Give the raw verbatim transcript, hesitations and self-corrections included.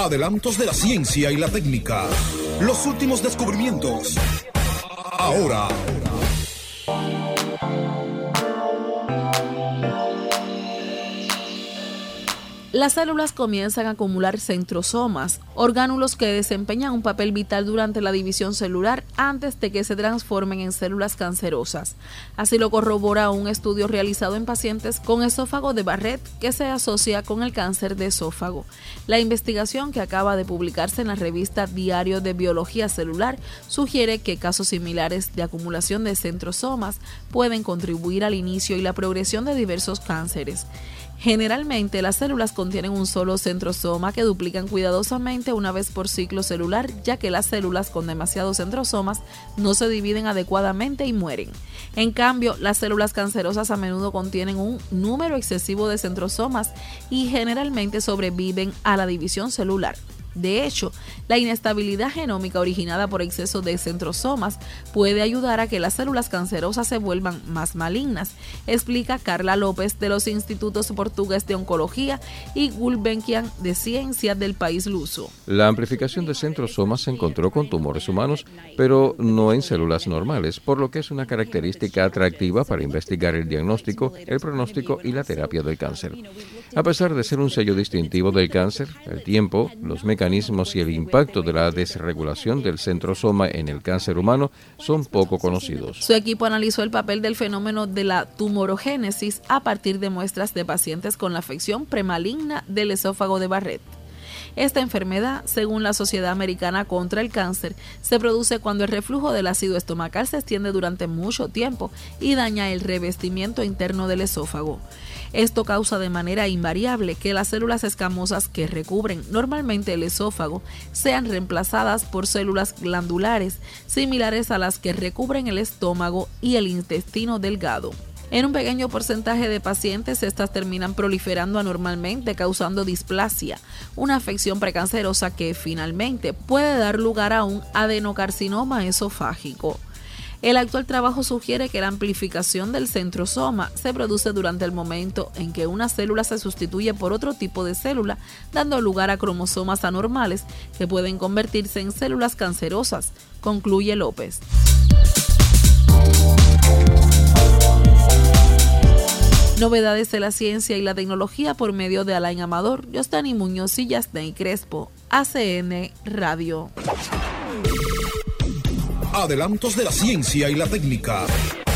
Adelantos de la ciencia y la técnica. Los últimos descubrimientos. Ahora. Las células comienzan a acumular centrosomas, orgánulos que desempeñan un papel vital durante la división celular antes de que se transformen en células cancerosas. Así lo corrobora un estudio realizado en pacientes con esófago de Barrett que se asocia con el cáncer de esófago. La investigación, que acaba de publicarse en la revista Diario de Biología Celular, sugiere que casos similares de acumulación de centrosomas pueden contribuir al inicio y la progresión de diversos cánceres. Generalmente, las células contienen un solo centrosoma que duplican cuidadosamente una vez por ciclo celular, ya que las células con demasiados centrosomas no se dividen adecuadamente y mueren. En cambio, las células cancerosas a menudo contienen un número excesivo de centrosomas y generalmente sobreviven a la división celular. De hecho, la inestabilidad genómica originada por exceso de centrosomas puede ayudar a que las células cancerosas se vuelvan más malignas, explica Carla López de los Institutos Portugués de Oncología y Gulbenkian de Ciencias del País Luso. La amplificación de centrosomas se encontró con tumores humanos, pero no en células normales, por lo que es una característica atractiva para investigar el diagnóstico, el pronóstico y la terapia del cáncer. A pesar de ser un sello distintivo del cáncer, el tiempo, los mecanismos mecanismos y el impacto de la desregulación del centrosoma en el cáncer humano son poco conocidos. Su equipo analizó el papel del fenómeno de la tumorogénesis a partir de muestras de pacientes con la afección premaligna del esófago de Barrett. Esta enfermedad, según la Sociedad Americana contra el Cáncer, se produce cuando el reflujo del ácido estomacal se extiende durante mucho tiempo y daña el revestimiento interno del esófago. Esto causa de manera invariable que las células escamosas que recubren normalmente el esófago sean reemplazadas por células glandulares similares a las que recubren el estómago y el intestino delgado. En un pequeño porcentaje de pacientes, estas terminan proliferando anormalmente, causando displasia, una afección precancerosa que finalmente puede dar lugar a un adenocarcinoma esofágico. El actual trabajo sugiere que la amplificación del centrosoma se produce durante el momento en que una célula se sustituye por otro tipo de célula, dando lugar a cromosomas anormales que pueden convertirse en células cancerosas, concluye López. Novedades de la ciencia y la tecnología por medio de Alain Amador, Yostani Muñoz y Yasney Crespo, A C N Radio. Adelantos de la ciencia y la técnica.